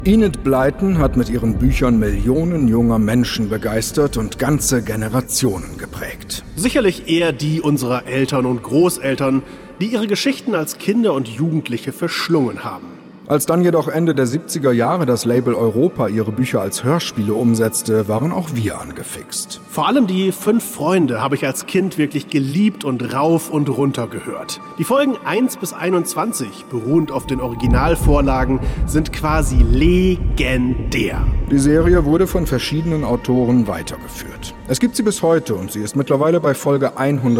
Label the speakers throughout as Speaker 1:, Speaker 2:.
Speaker 1: Enid Blyton hat mit ihren Büchern Millionen junger Menschen begeistert und ganze Generationen geprägt.
Speaker 2: Sicherlich eher die unserer Eltern und Großeltern, die ihre Geschichten als Kinder und Jugendliche verschlungen haben.
Speaker 1: Als dann jedoch Ende der 70er Jahre das Label Europa ihre Bücher als Hörspiele umsetzte, waren auch wir angefixt.
Speaker 2: Vor allem die 5 Freunde habe ich als Kind wirklich geliebt und rauf und runter gehört. Die Folgen 1 bis 21, beruhend auf den Originalvorlagen, sind quasi legendär.
Speaker 1: Die Serie wurde von verschiedenen Autoren weitergeführt. Es gibt sie bis heute und sie ist mittlerweile bei Folge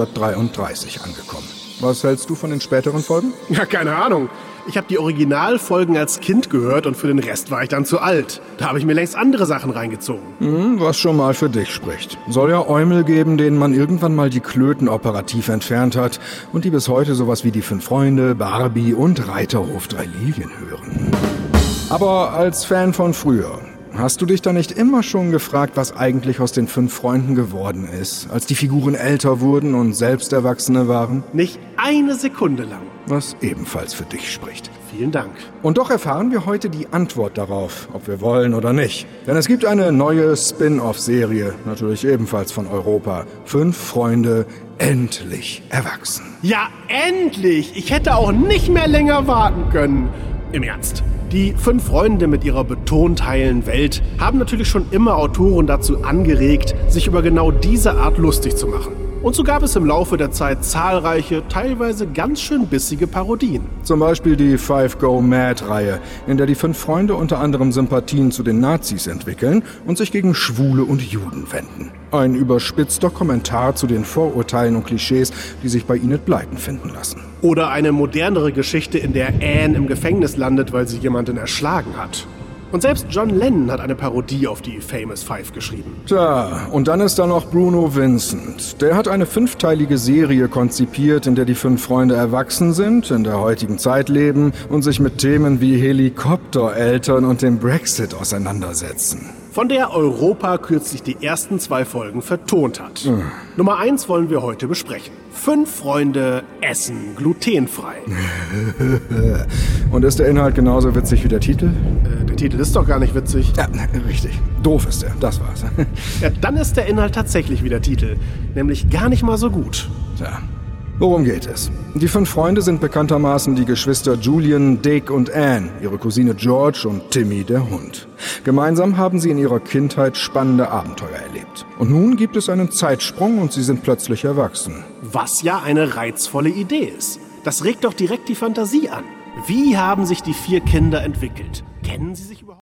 Speaker 1: 133 angekommen. Was hältst du von den späteren Folgen?
Speaker 2: Ja, keine Ahnung. Ich habe die Originalfolgen als Kind gehört und für den Rest war ich dann zu alt. Da habe ich mir längst andere Sachen reingezogen.
Speaker 1: Was schon mal für dich spricht. Soll ja Eumel geben, denen man irgendwann mal die Klöten operativ entfernt hat und die bis heute sowas wie die 5 Freunde, Barbie und Reiterhof 3 Lilien hören. Aber als Fan von früher, hast du dich da nicht immer schon gefragt, was eigentlich aus den 5 Freunden geworden ist, als die Figuren älter wurden und selbst Erwachsene waren?
Speaker 2: Nicht eine Sekunde lang.
Speaker 1: Was ebenfalls für dich spricht.
Speaker 2: Vielen Dank.
Speaker 1: Und doch erfahren wir heute die Antwort darauf, ob wir wollen oder nicht. Denn es gibt eine neue Spin-off-Serie, natürlich ebenfalls von Europa. 5 Freunde, endlich erwachsen.
Speaker 2: Ja, endlich! Ich hätte auch nicht mehr länger warten können. Im Ernst. Die 5 Freunde mit ihrer betont heilen Welt haben natürlich schon immer Autoren dazu angeregt, sich über genau diese Art lustig zu machen. Und so gab es im Laufe der Zeit zahlreiche, teilweise ganz schön bissige Parodien.
Speaker 1: Zum Beispiel die 5 Go Mad-Reihe, in der die 5 Freunde unter anderem Sympathien zu den Nazis entwickeln und sich gegen Schwule und Juden wenden. Ein überspitzter Kommentar zu den Vorurteilen und Klischees, die sich bei Enid Blyton finden lassen.
Speaker 2: Oder eine modernere Geschichte, in der Anne im Gefängnis landet, weil sie jemanden erschlagen hat. Und selbst John Lennon hat eine Parodie auf die Famous Five geschrieben.
Speaker 1: Tja, und dann ist da noch Bruno Vincent. Der hat eine 5-teilige Serie konzipiert, in der die 5 Freunde erwachsen sind, in der heutigen Zeit leben und sich mit Themen wie Helikoptereltern und dem Brexit auseinandersetzen.
Speaker 2: Von der Europa kürzlich die ersten 2 Folgen vertont hat. Nummer 1 wollen wir heute besprechen. 5 Freunde essen glutenfrei.
Speaker 1: Und ist der Inhalt genauso witzig wie der Titel?
Speaker 2: Der Titel ist doch gar nicht witzig.
Speaker 1: Ja, richtig. Doof ist er, das war's.
Speaker 2: Ja, dann ist der Inhalt tatsächlich wie der Titel. Nämlich gar nicht mal so gut.
Speaker 1: Tja. Worum geht es? Die 5 Freunde sind bekanntermaßen die Geschwister Julian, Dick und Anne, ihre Cousine George und Timmy, der Hund. Gemeinsam haben sie in ihrer Kindheit spannende Abenteuer erlebt. Und nun gibt es einen Zeitsprung und sie sind plötzlich erwachsen.
Speaker 2: Was ja eine reizvolle Idee ist. Das regt doch direkt die Fantasie an. Wie haben sich die 4 Kinder entwickelt? Kennen sie sich überhaupt?